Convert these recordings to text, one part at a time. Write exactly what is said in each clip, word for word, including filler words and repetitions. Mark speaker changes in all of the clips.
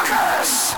Speaker 1: fuckers!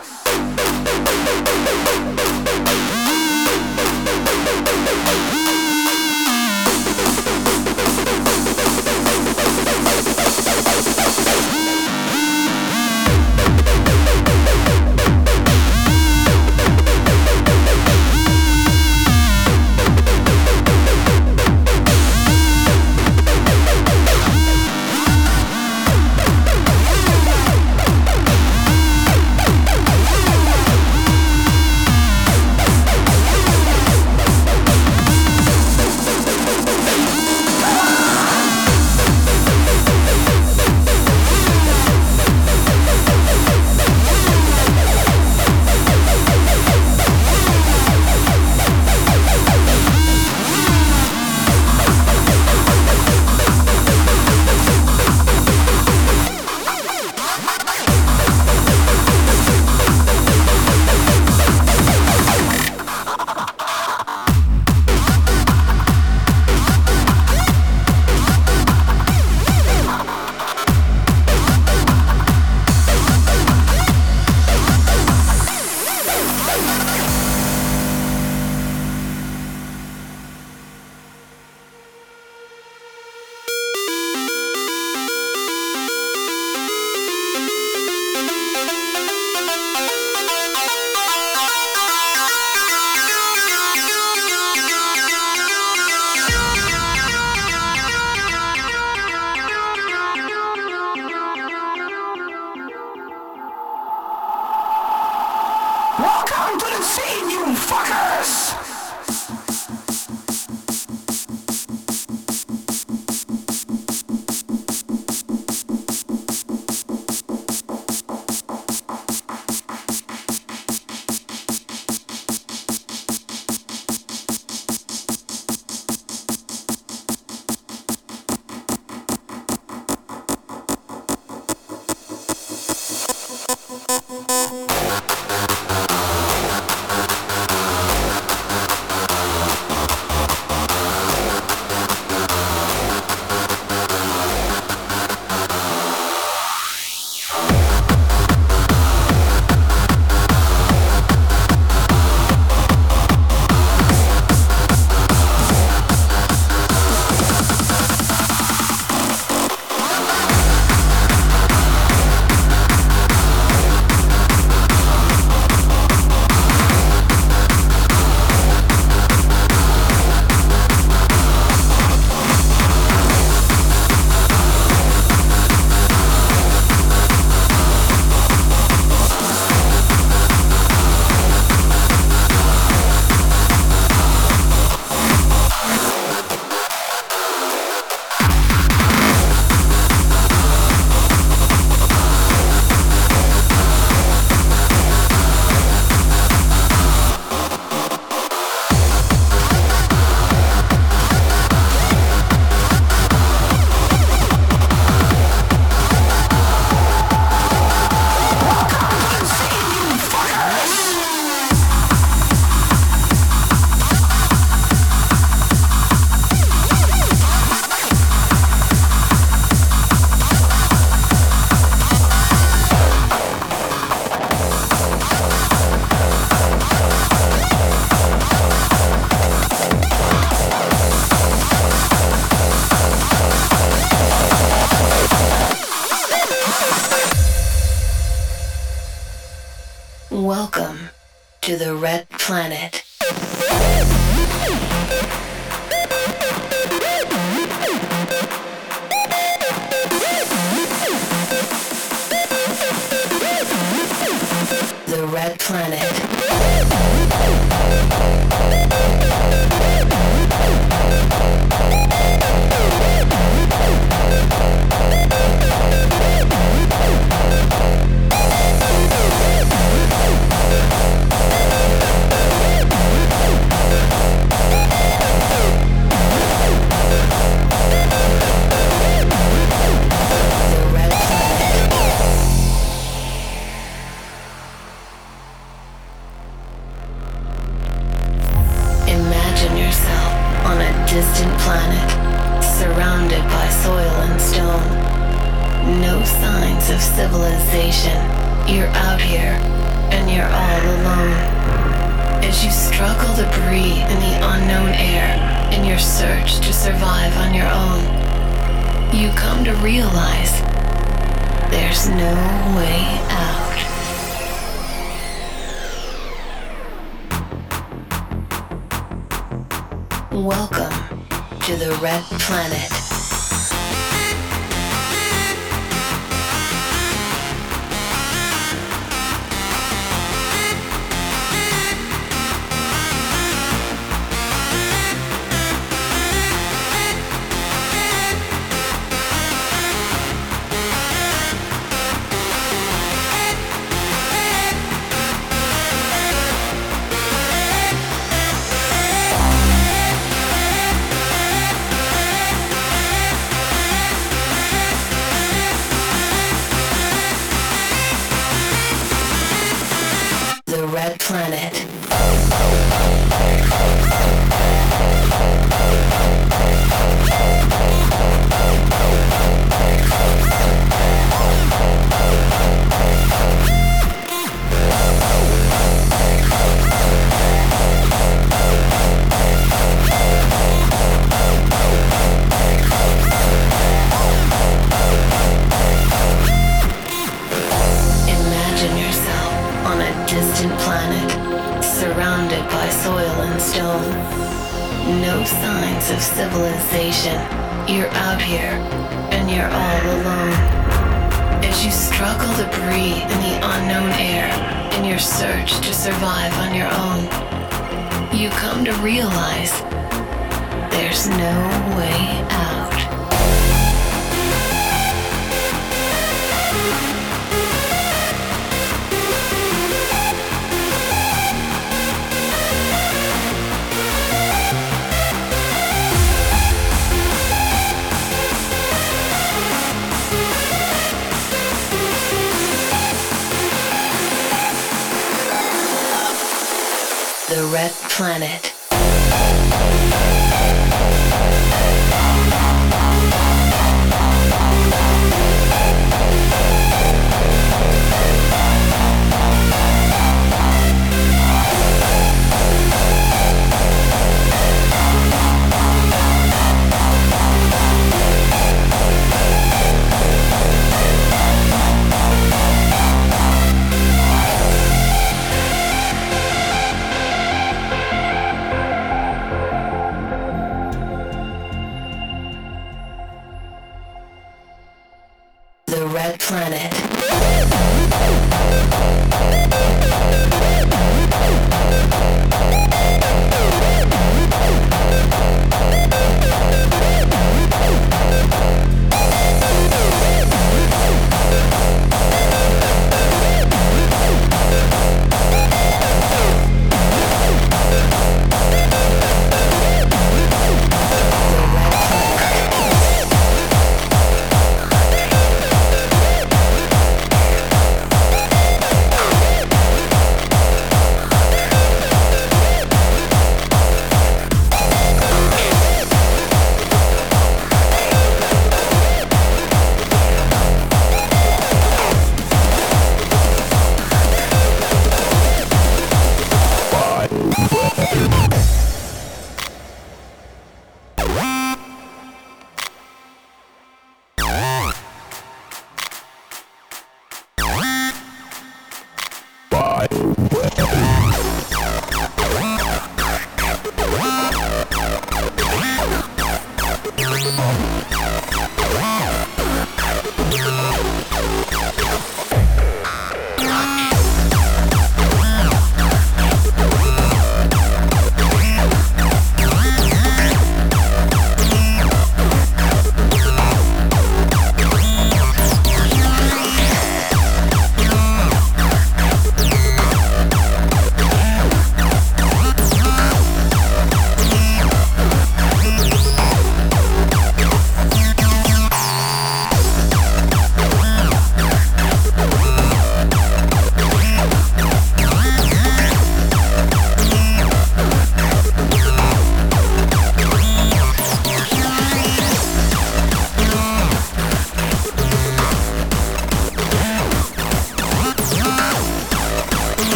Speaker 1: Welcome to the scene, you fuckers!
Speaker 2: Welcome to the Red Planet. The Red Planet. Distant planet, surrounded by soil and stone. No signs of civilization, You're out here, and you're all alone. As you struggle to breathe in the unknown air in your search to survive on your own, you come to realize there's no way out. Welcome to the Red Planet. Red Planet. Imagine yourself on a distant planet, surrounded by soil and stone. No signs of civilization. You're out here, and you're all alone. As you struggle to breathe in the unknown air in your search to survive on your own, you come to realize there's no way out. The Red Planet. The Red Planet.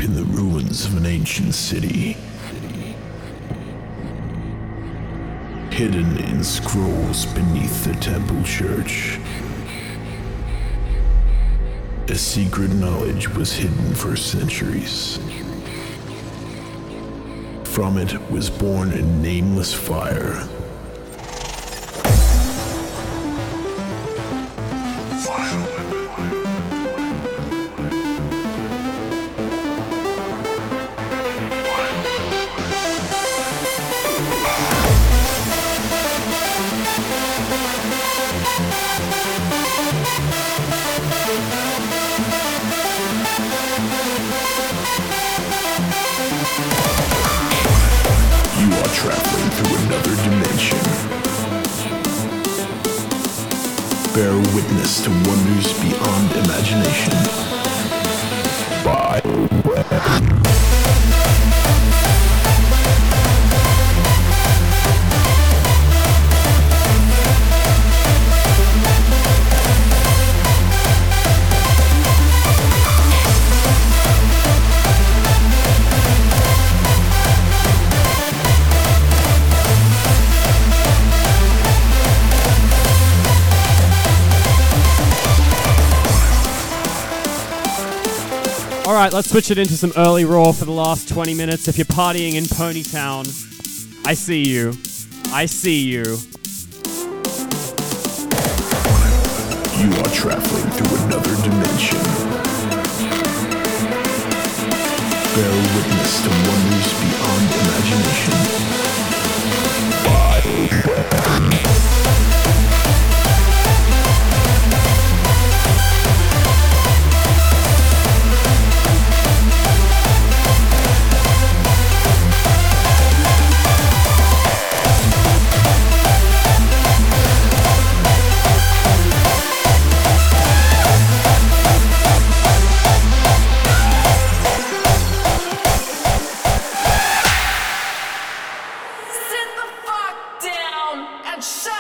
Speaker 3: in the ruins of an ancient city, hidden in scrolls beneath the temple church. A secret knowledge was hidden for centuries. From it was born a nameless fire. You are traveling through another dimension. Bear witness to wonders beyond imagination. BioWare.
Speaker 4: Alright, let's switch it into some early raw for the last twenty minutes. If you're partying in Ponytown, I see you. I see you.
Speaker 3: You are traveling through another dimension. Bear witness to wonders beyond imagination. BioWare.
Speaker 1: Sit the fuck down and shut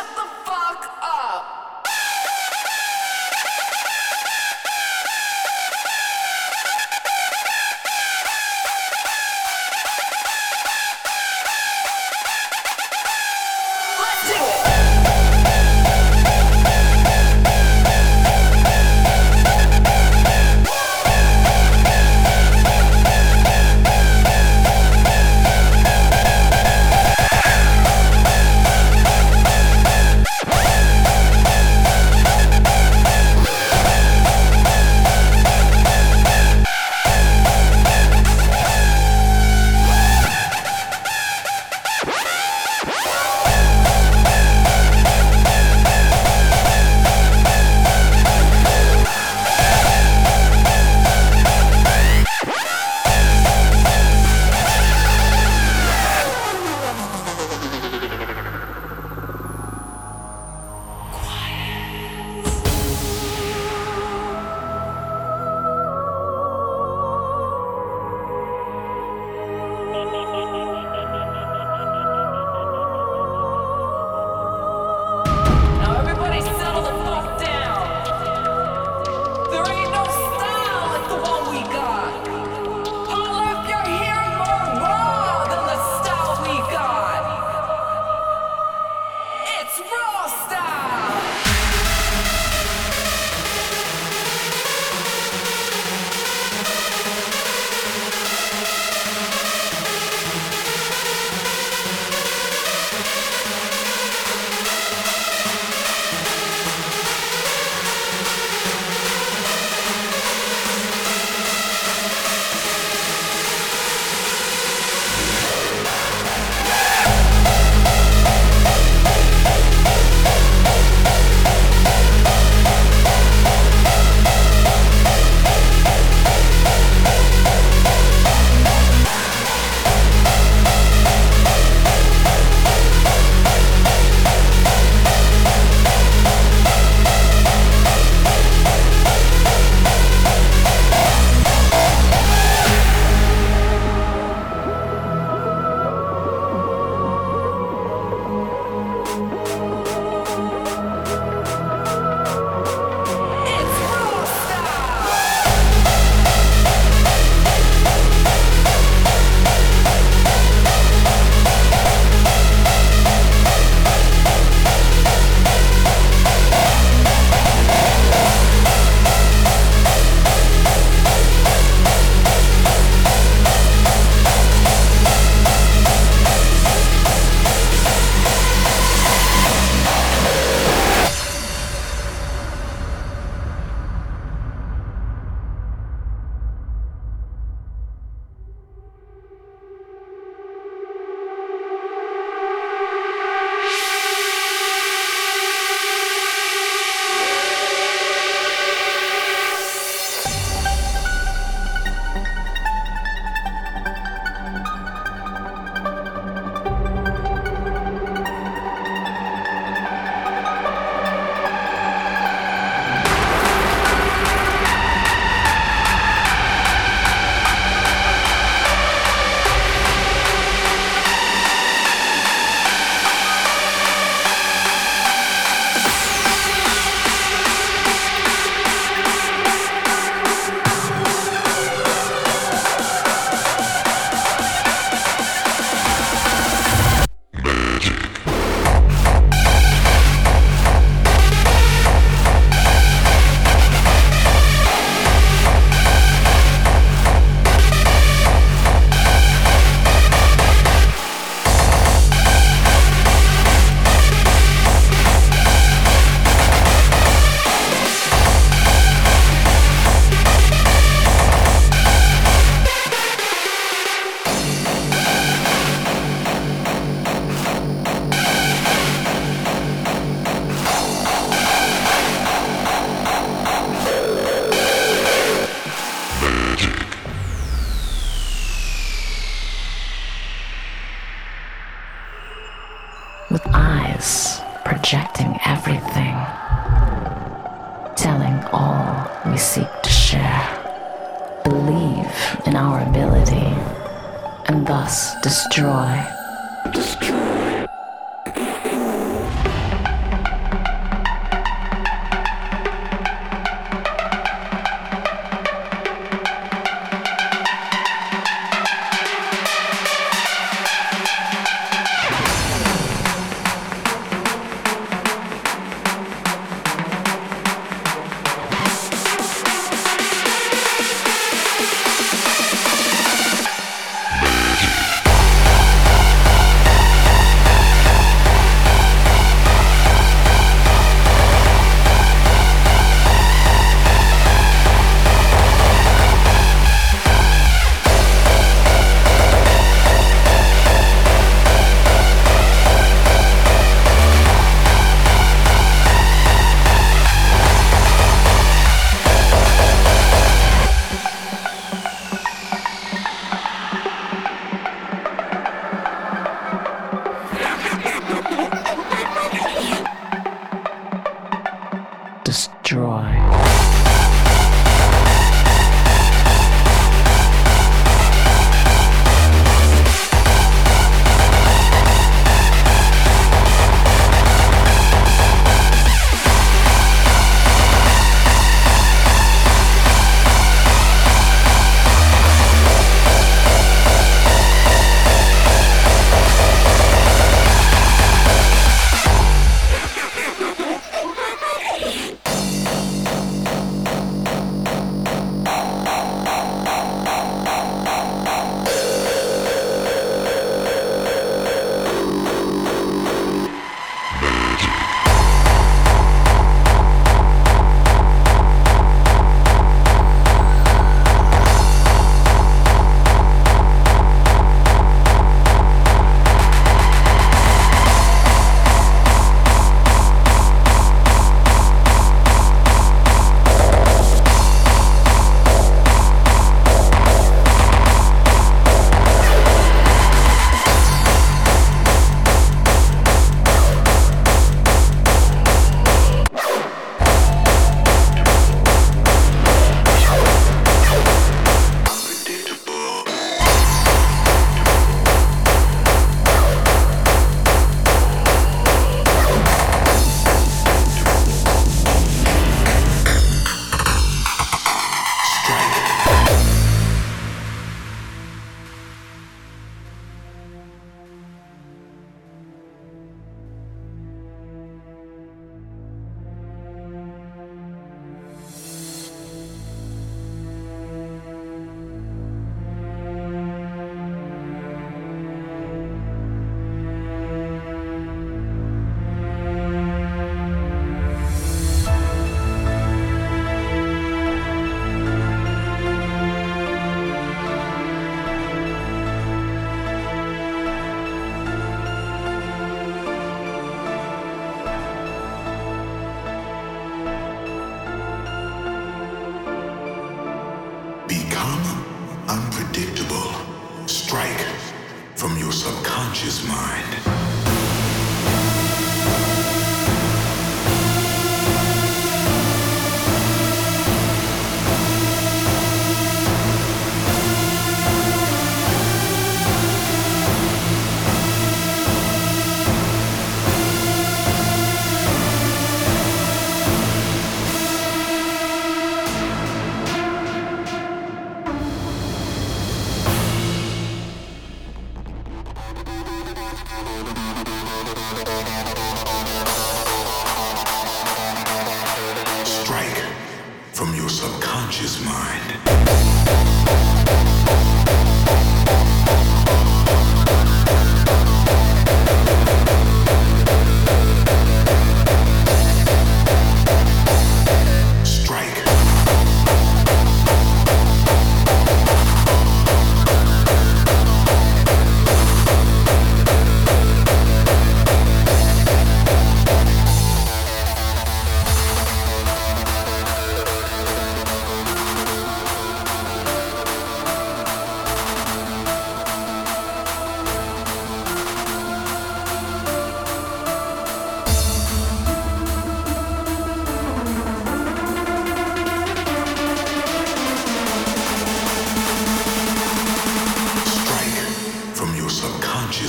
Speaker 5: projecting everything, telling all we seek to share, believe in our ability, and thus destroy. Destroy.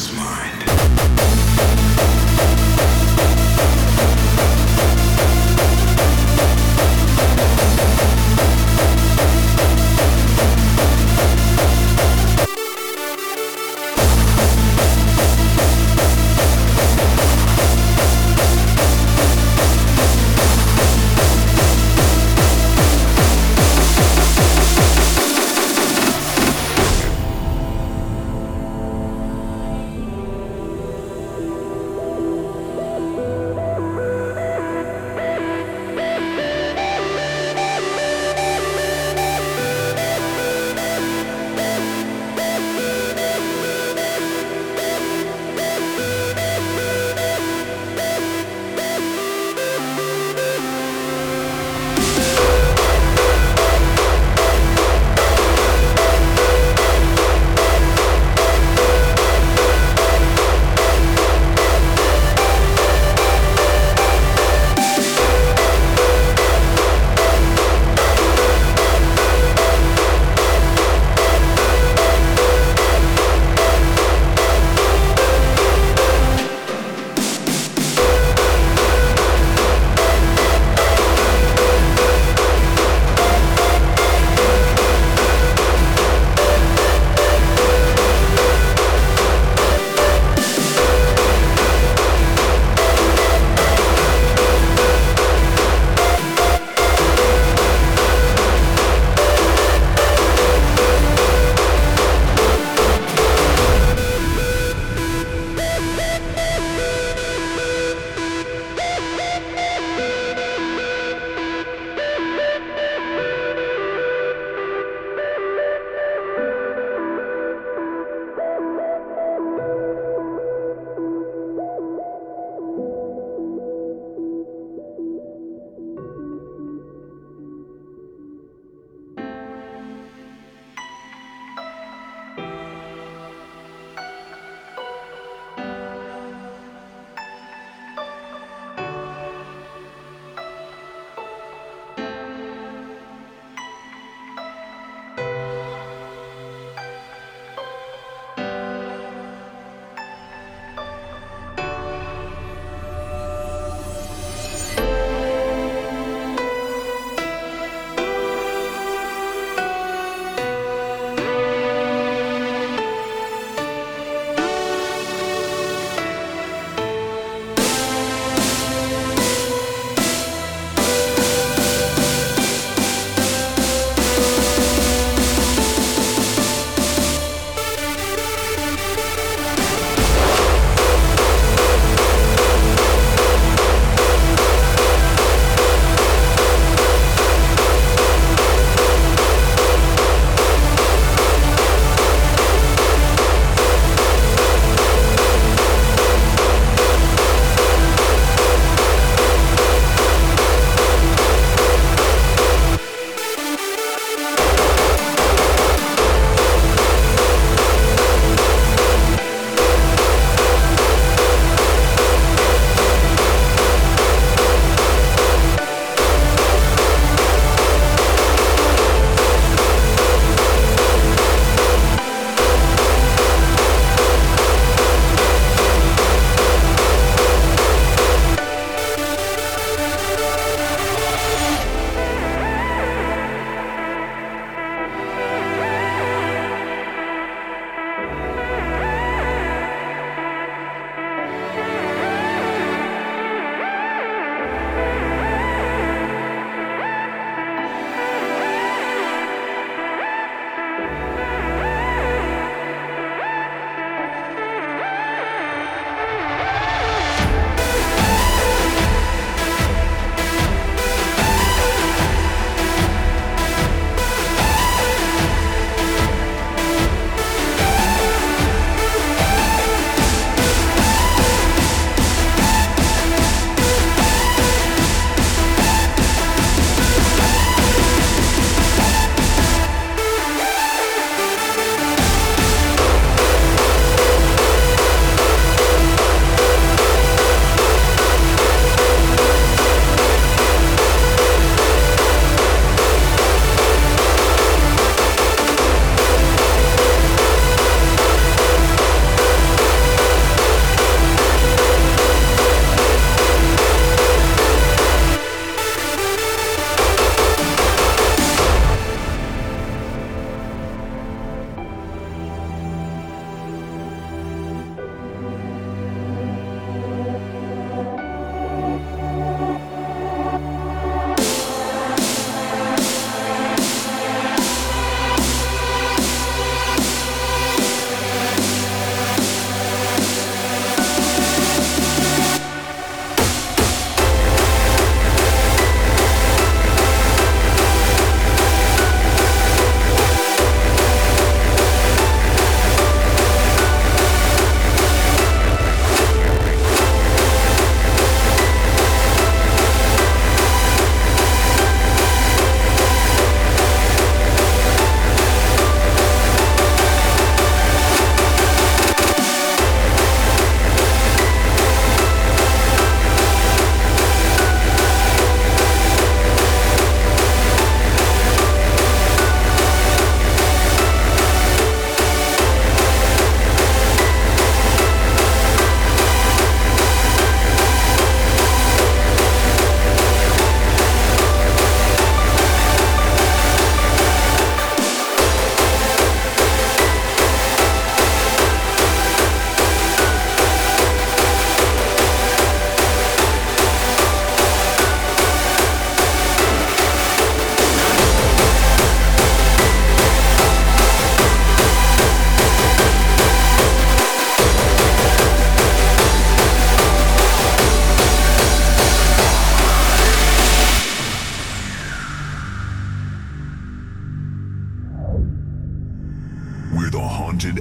Speaker 1: his mind.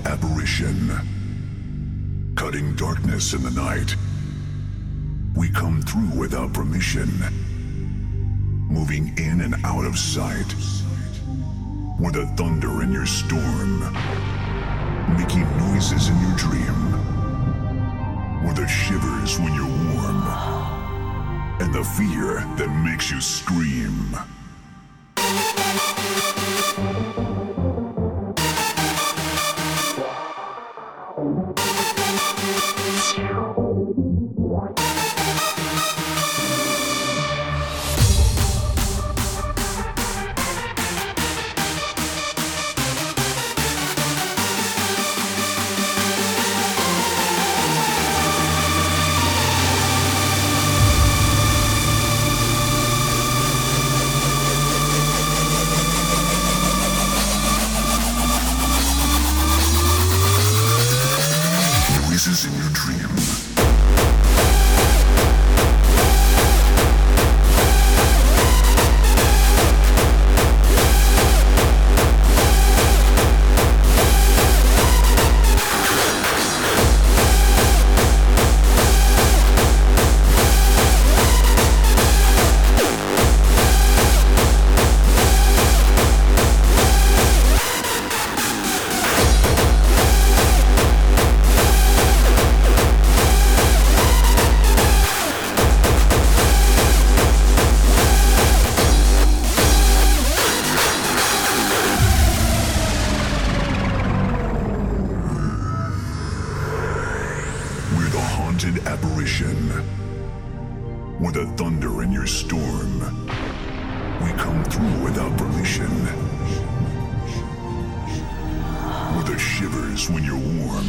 Speaker 3: apparition. Cutting darkness in the night. We come through without permission. Moving in and out of sight. We're the thunder in your storm. Making noises in your dream. We're the shivers when you're warm. And the fear that makes you scream. Noises in your dream. Apparition. We're the thunder in your storm. We come through without permission. We're the shivers when you're warm.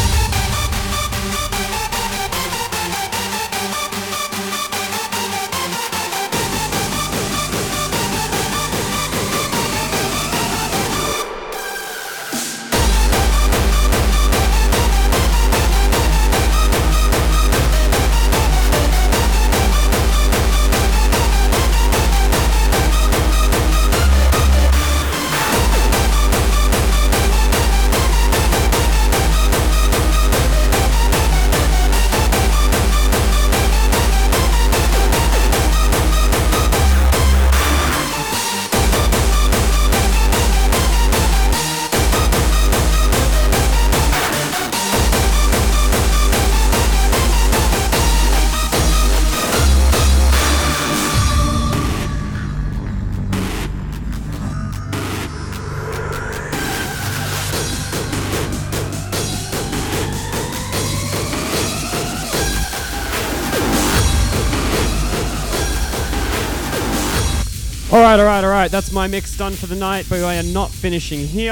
Speaker 4: Alright, alright, alright. That's my mix done for the night, but I am not finishing here.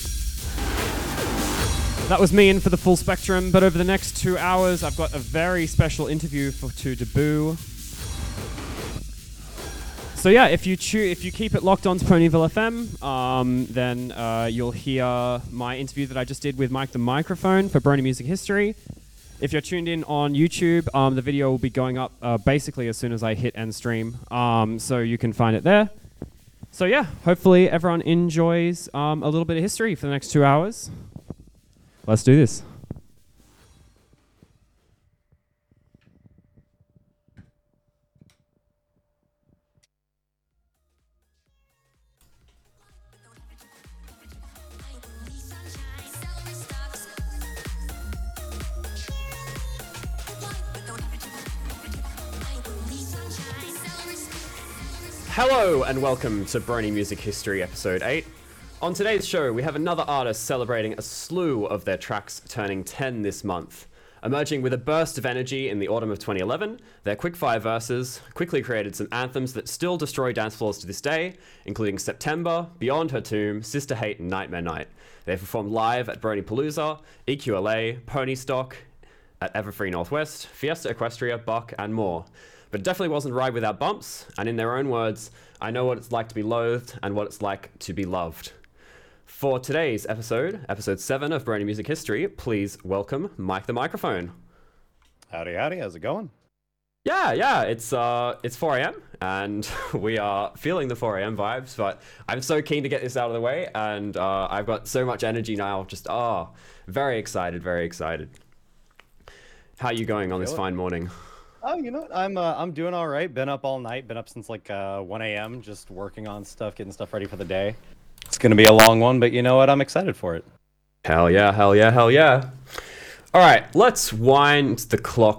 Speaker 4: That was me in for the full spectrum, but over the next two hours, I've got a very special interview for to Debut. So yeah, if you choo- if you keep it locked on to Ponyville F M, um, then uh, you'll hear my interview that I just did with Mike the Microphone for Brony Music History. If you're tuned in on YouTube, um, the video will be going up uh, basically as soon as I hit end stream, um, so you can find it there. So yeah, hopefully everyone enjoys um, a little bit of history for the next two hours. Let's do this. Hello and welcome to Brony Music History Episode eight. On today's show, we have another artist celebrating a slew of their tracks turning ten this month. Emerging with a burst of energy in the autumn of twenty eleven, their quickfire verses quickly created some anthems that still destroy dance floors to this day, including September, Beyond Her Tomb, Sister Hate, and Nightmare Night. They performed live at Brony Palooza, E Q L A, Pony Stock, at Everfree Northwest, Fiesta Equestria, Buck, and more. But it definitely wasn't Ride Without Bumps, and in their own words, I know what it's like to be loathed and what it's like to be loved. For today's episode, episode seven of Brony Music History, please welcome Mike the Microphone.
Speaker 6: Howdy, howdy, how's it going?
Speaker 4: Yeah, yeah, it's uh, it's four a.m. and we are feeling the four a.m. vibes, but I'm so keen to get this out of the way, and uh, I've got so much energy now. Just oh, very excited, very excited. How are you going on this fine morning?
Speaker 6: Oh, you know what? I'm uh, I'm doing all right. Been up all night. Been up since like uh, one a.m. just working on stuff, getting stuff ready for the day. It's gonna be a long one, but you know what? I'm excited for it.
Speaker 4: Hell yeah, hell yeah, hell yeah. All right, let's wind the clock